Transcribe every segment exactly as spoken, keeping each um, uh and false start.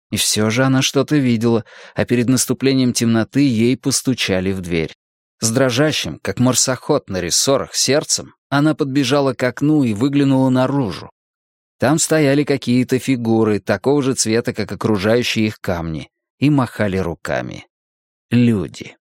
И все же она что-то видела, а перед наступлением темноты ей постучали в дверь. С дрожащим, как марсоход на рессорах, сердцем она подбежала к окну и выглянула наружу. Там стояли какие-то фигуры, такого же цвета, как окружающие их камни, и махали руками. Люди.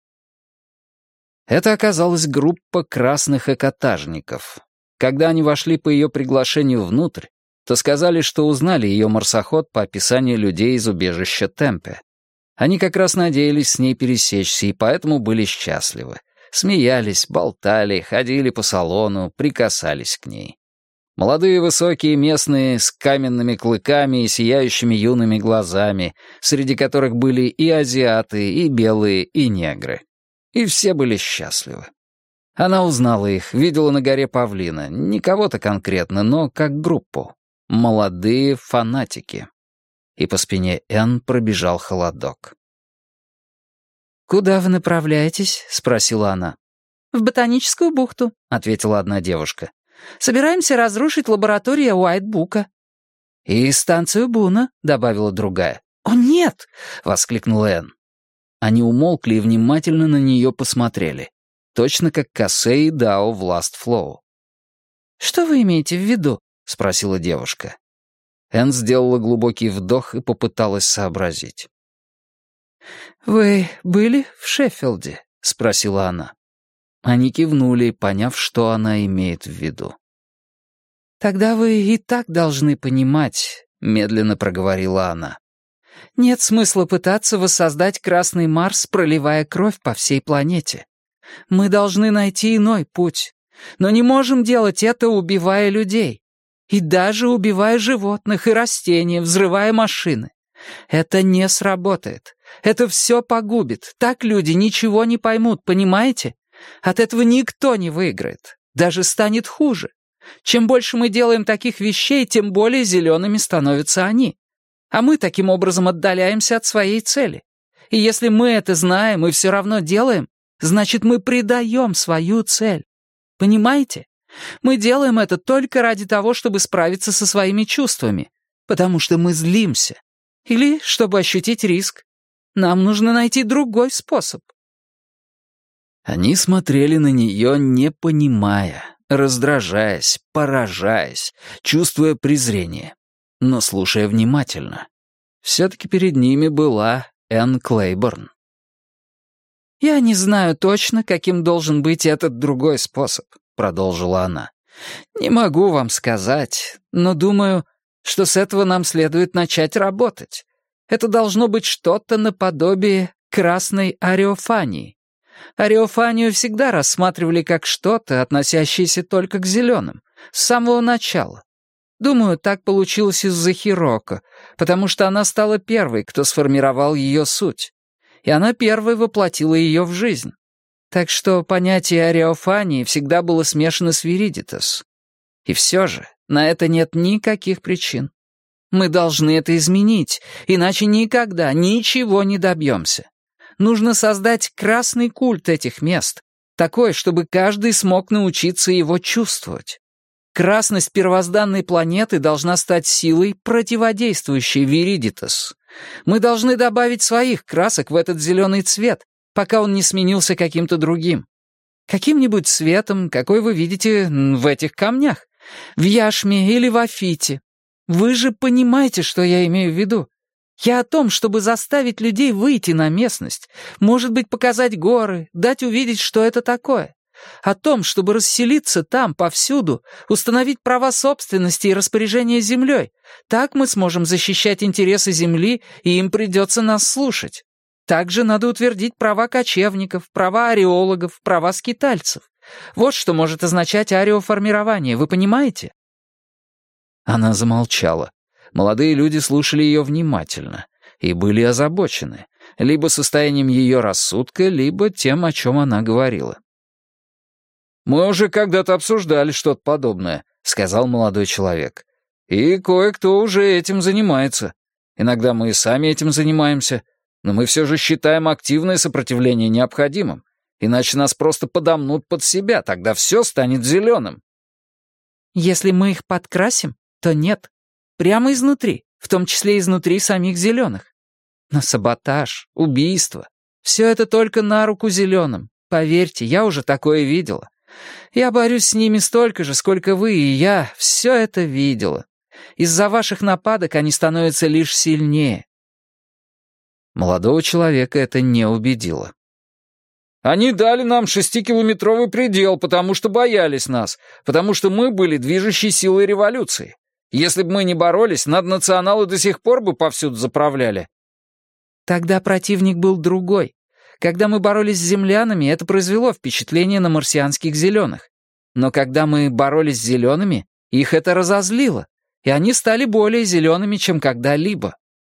Это оказалась группа красных экотажников. Когда они вошли по ее приглашению внутрь, то сказали, что узнали ее марсоход по описанию людей из убежища Темпе. Они как раз надеялись с ней пересечься и поэтому были счастливы. Смеялись, болтали, ходили по салону, прикасались к ней. Молодые высокие местные с каменными клыками и сияющими юными глазами, среди которых были и азиаты, и белые, и негры. И все были счастливы. Она узнала их, видела на горе павлина, не кого-то конкретно, но как группу. Молодые фанатики. И по спине Энн пробежал холодок. «Куда вы направляетесь?» — спросила она. «В Ботаническую бухту», — ответила одна девушка. «Собираемся разрушить лабораторию Уайтбука». «И станцию Буна», — добавила другая. «О, нет!» — воскликнула Энн. Они умолкли и внимательно на нее посмотрели. Точно как Кассе и Дао в Last Flow. «Что вы имеете в виду?» — спросила девушка. Энн сделала глубокий вдох и попыталась сообразить. «Вы были в Шеффилде?» — спросила она. Они кивнули, поняв, что она имеет в виду. «Тогда вы и так должны понимать», — медленно проговорила она. «Нет смысла пытаться воссоздать Красный Марс, проливая кровь по всей планете. Мы должны найти иной путь, но не можем делать это, убивая людей. И даже убивая животных и растения, взрывая машины. Это не сработает. Это все погубит. Так люди ничего не поймут, понимаете? От этого никто не выиграет. Даже станет хуже. Чем больше мы делаем таких вещей, тем более зелеными становятся они. А мы таким образом отдаляемся от своей цели. И если мы это знаем и все равно делаем, значит, мы предаем свою цель. Понимаете? Мы делаем это только ради того, чтобы справиться со своими чувствами, потому что мы злимся. Или чтобы ощутить риск. Нам нужно найти другой способ». Они смотрели на нее, не понимая, раздражаясь, поражаясь, чувствуя презрение, но слушая внимательно. Все-таки перед ними была Энн Клейборн. «Я не знаю точно, каким должен быть этот другой способ», — продолжила она. «Не могу вам сказать, но думаю, что с этого нам следует начать работать. Это должно быть что-то наподобие красной ареофании. Ареофанию всегда рассматривали как что-то, относящееся только к зеленым, с самого начала. Думаю, так получилось из-за Хироко, потому что она стала первой, кто сформировал ее суть. И она первой воплотила ее в жизнь. Так что понятие ареофании всегда было смешано с виридитас. И все же на это нет никаких причин. Мы должны это изменить, иначе никогда ничего не добьемся. Нужно создать красный культ этих мест, такой, чтобы каждый смог научиться его чувствовать. Красность первозданной планеты должна стать силой, противодействующей виридитас. Мы должны добавить своих красок в этот зеленый цвет, пока он не сменился каким-то другим. Каким-нибудь цветом, какой вы видите в этих камнях, в яшме или в афите. Вы же понимаете, что я имею в виду. Я о том, чтобы заставить людей выйти на местность, может быть, показать горы, дать увидеть, что это такое. О том, чтобы расселиться там, повсюду, установить права собственности и распоряжения землей. Так мы сможем защищать интересы земли, и им придется нас слушать. Также надо утвердить права кочевников, права ареологов, права скитальцев. Вот что может означать ареоформирование, вы понимаете? Она замолчала. Молодые люди слушали ее внимательно и были озабочены либо состоянием ее рассудка, либо тем, о чем она говорила. «Мы уже когда-то обсуждали что-то подобное», — сказал молодой человек. «И кое-кто уже этим занимается. Иногда мы и сами этим занимаемся, но мы все же считаем активное сопротивление необходимым, иначе нас просто подомнут под себя, тогда все станет зеленым». «Если мы их подкрасим, то нет. Прямо изнутри. в том числе изнутри самих зеленых. Но саботаж, убийство — все это только на руку зеленым. Поверьте, я уже такое видела. Я борюсь с ними столько же, сколько вы, и я все это видела. Из-за ваших нападок они становятся лишь сильнее». Молодого человека это не убедило. «Они дали нам шестикилометровый предел, потому что боялись нас, потому что мы были движущей силой революции. Если бы мы не боролись, наднационалы до сих пор бы повсюду заправляли». Тогда противник был другой. Когда мы боролись с землянами, это произвело впечатление на марсианских зеленых. Но когда мы боролись с зелеными, их это разозлило, и они стали более зелеными, чем когда-либо.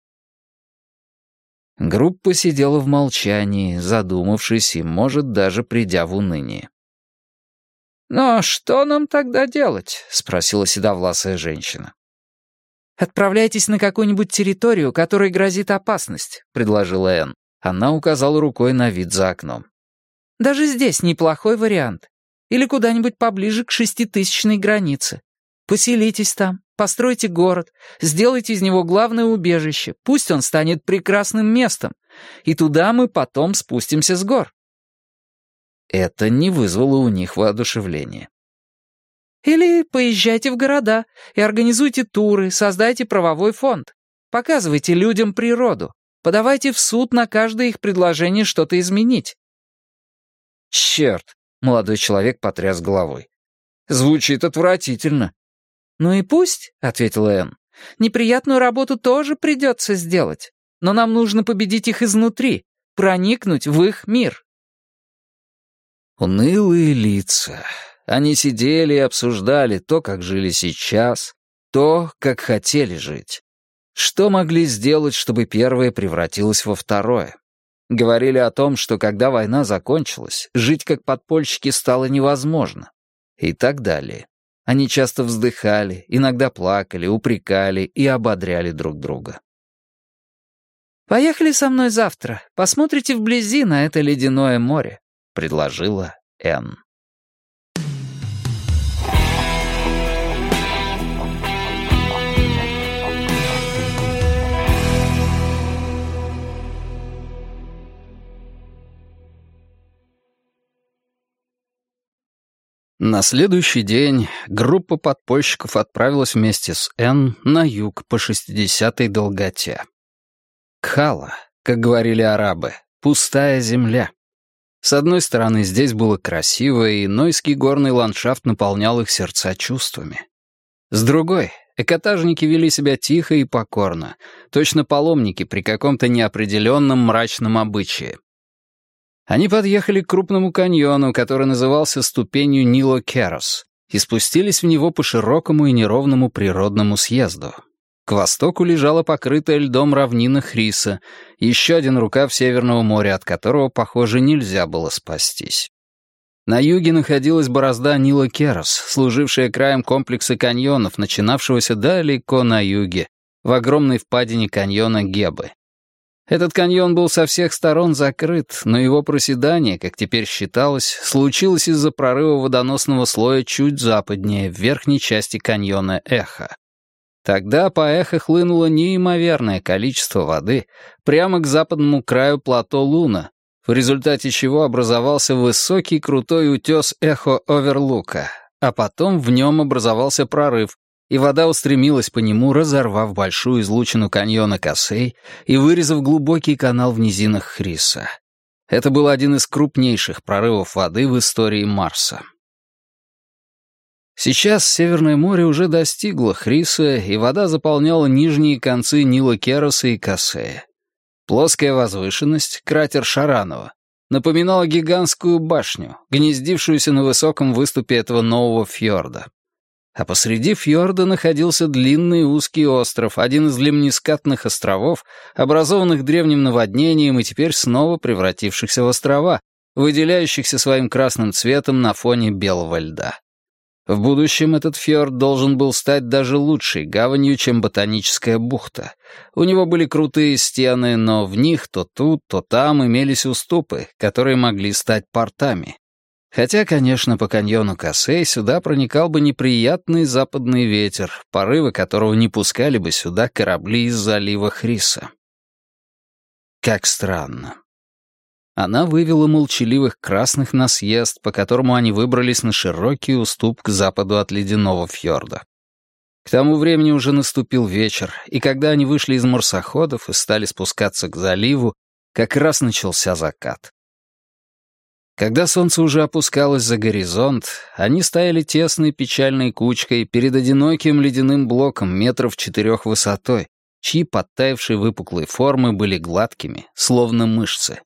Группа сидела в молчании, задумавшись и, может, даже придя в уныние. «Но что нам тогда делать?» — спросила седовласая женщина. «Отправляйтесь на какую-нибудь территорию, которой грозит опасность», — предложила Энн. Она указала рукой на вид за окном. «Даже здесь неплохой вариант. Или куда-нибудь поближе к шеститысячной границе. Поселитесь там, постройте город, сделайте из него главное убежище, пусть он станет прекрасным местом, и туда мы потом спустимся с гор». Это не вызвало у них воодушевления. «Или поезжайте в города и организуйте туры, создайте правовой фонд. Показывайте людям природу. Подавайте в суд на каждое их предложение что-то изменить». «Черт!» — молодой человек потряс головой. «Звучит отвратительно». «Ну и пусть», — ответила Энн. «Неприятную работу тоже придется сделать. Но нам нужно победить их изнутри, проникнуть в их мир». Унылые лица. Они сидели и обсуждали то, как жили сейчас, то, как хотели жить. Что могли сделать, чтобы первое превратилось во второе? Говорили о том, что когда война закончилась, жить как подпольщики стало невозможно. И так далее. Они часто вздыхали, иногда плакали, упрекали и ободряли друг друга. «Поехали со мной завтра, посмотрите вблизи на это ледяное море», — предложила Энн. На следующий день группа подпольщиков отправилась вместе с Энн на юг по шестидесятой долготе. Кхала, как говорили арабы, пустая земля. С одной стороны, здесь было красиво, и Нойский горный ландшафт наполнял их сердца чувствами. С другой, экотажники вели себя тихо и покорно, точно паломники при каком-то неопределенном мрачном обычае. Они подъехали к крупному каньону, который назывался ступенью Нило Керос, и спустились в него по широкому и неровному природному съезду. К востоку лежала покрытая льдом равнина Хриса, еще один рукав Северного моря, от которого, похоже, нельзя было спастись. На юге находилась борозда Нило Керос, служившая краем комплекса каньонов, начинавшегося далеко на юге, в огромной впадине каньона Гебы. Этот каньон был со всех сторон закрыт, но его проседание, как теперь считалось, случилось из-за прорыва водоносного слоя чуть западнее, в верхней части каньона Эхо. Тогда по Эхо хлынуло неимоверное количество воды прямо к западному краю плато Луна, в результате чего образовался высокий крутой утес Эхо-Оверлука, а потом в нем образовался прорыв, и вода устремилась по нему, разорвав большую излучину каньона Касей и вырезав глубокий канал в низинах Хриса. Это был один из крупнейших прорывов воды в истории Марса. Сейчас Северное море уже достигло Хриса, и вода заполняла нижние концы Нило Кероса и Касея. Плоская возвышенность, кратер Шаранова, напоминала гигантскую башню, гнездившуюся на высоком выступе этого нового фьорда. А посреди фьорда находился длинный узкий остров, один из лемнискатных островов, образованных древним наводнением и теперь снова превратившихся в острова, выделяющихся своим красным цветом на фоне белого льда. В будущем этот фьорд должен был стать даже лучшей гаванью, чем Ботаническая бухта. У него были крутые стены, но в них то тут, то там имелись уступы, которые могли стать портами. Хотя, конечно, по каньону Кассей сюда проникал бы неприятный западный ветер, порывы которого не пускали бы сюда корабли из залива Хриса. Как странно. Она вывела молчаливых красных на съезд, по которому они выбрались на широкий уступ к западу от ледяного фьорда. К тому времени уже наступил вечер, и когда они вышли из марсоходов и стали спускаться к заливу, как раз начался закат. Когда солнце уже опускалось за горизонт, они стояли тесной печальной кучкой перед одиноким ледяным блоком метров четырех высотой, чьи подтаявшие выпуклые формы были гладкими, словно мышцы.